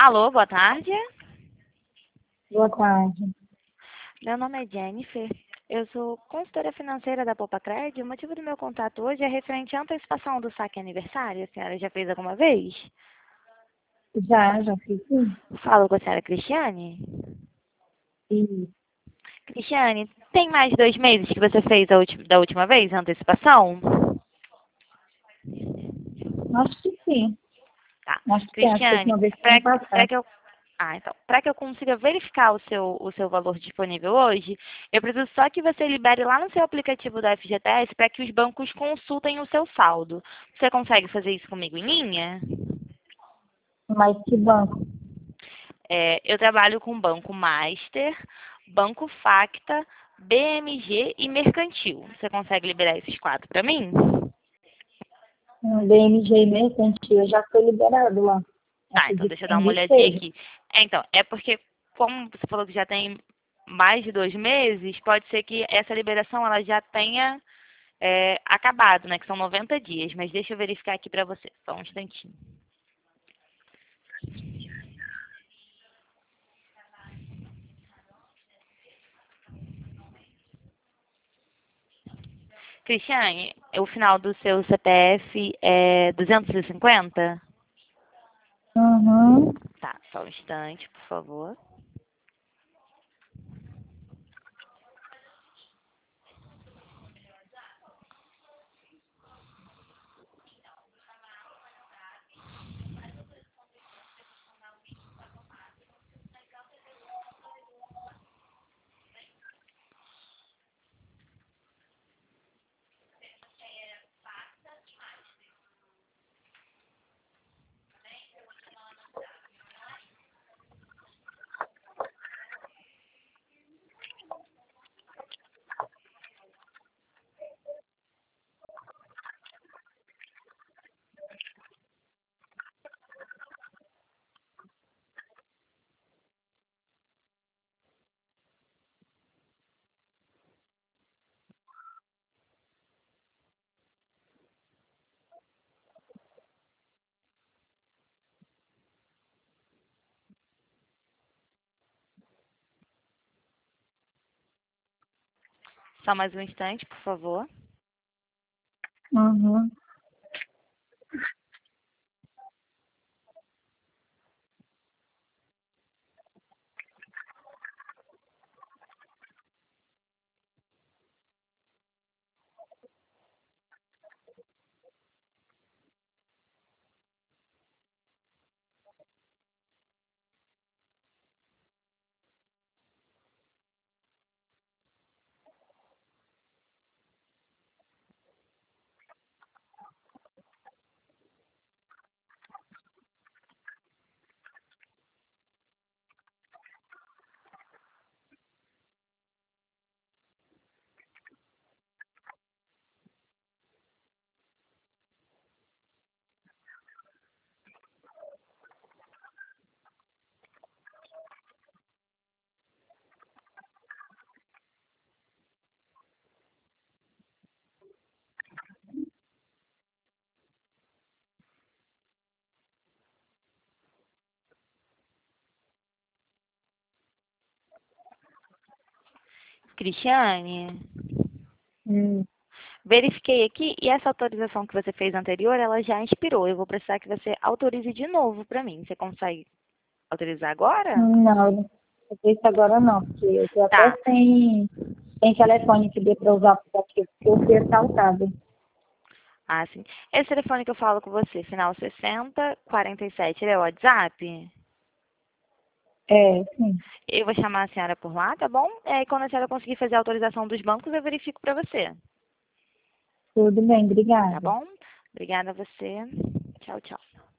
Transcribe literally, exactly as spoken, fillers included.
Alô, boa tarde. Boa tarde. Meu nome é Jennifer. Eu sou consultora financeira da Popacred. O motivo do meu contato hoje é referente à antecipação do saque aniversário. A senhora já fez alguma vez? Já, já fiz sim. Falo com a senhora Cristiane. E Cristiane, tem mais de dois meses que você fez a ulti- da última vez a antecipação? acho que sim. Tá. Acho que sim. Acho que a Cristiane, última vez foi ano para passado. que eu Ah, então, para que eu consiga verificar o seu, o seu valor disponível hoje, eu preciso só que você libere lá no seu aplicativo da F G T S para que os bancos consultem o seu saldo. Você consegue fazer isso comigo em linha? Mas que banco? É, eu trabalho com Banco Master, Banco Facta, B M G e Mercantil. Você consegue liberar esses quatro para mim? Um B M G mercantil já foi liberado lá. Tá, então Acredito deixa eu que dar uma ainda olhadinha esteja. aqui. É, então, é porque, como você falou que já tem mais de dois meses, pode ser que essa liberação ela já tenha é, acabado, né? Que são noventa dias. Mas deixa eu verificar aqui para você, só um instantinho. Cristiane, o final do seu C P F é duzentos e cinquenta? Uhum. Tá, só um instante, por favor. Só mais um instante, por favor. Uhum. Cristiane, Hum. verifiquei aqui e essa autorização que você fez anterior, ela já expirou. Eu vou precisar que você autorize de novo para mim. Você consegue autorizar agora? Não, eu não sei isso agora não, porque eu tô até Tá. sem, sem telefone que dê para usar o aplicativo, porque eu fui assaltada. Ah, sim. Esse telefone que eu falo com você, final sessenta, quarenta e sete, ele é o WhatsApp? É, sim. Eu vou chamar a senhora por lá, tá bom? É, e quando a senhora conseguir fazer a autorização dos bancos, eu verifico para você. Tudo bem, Tá obrigada. bom? Obrigada a você. Tchau, tchau.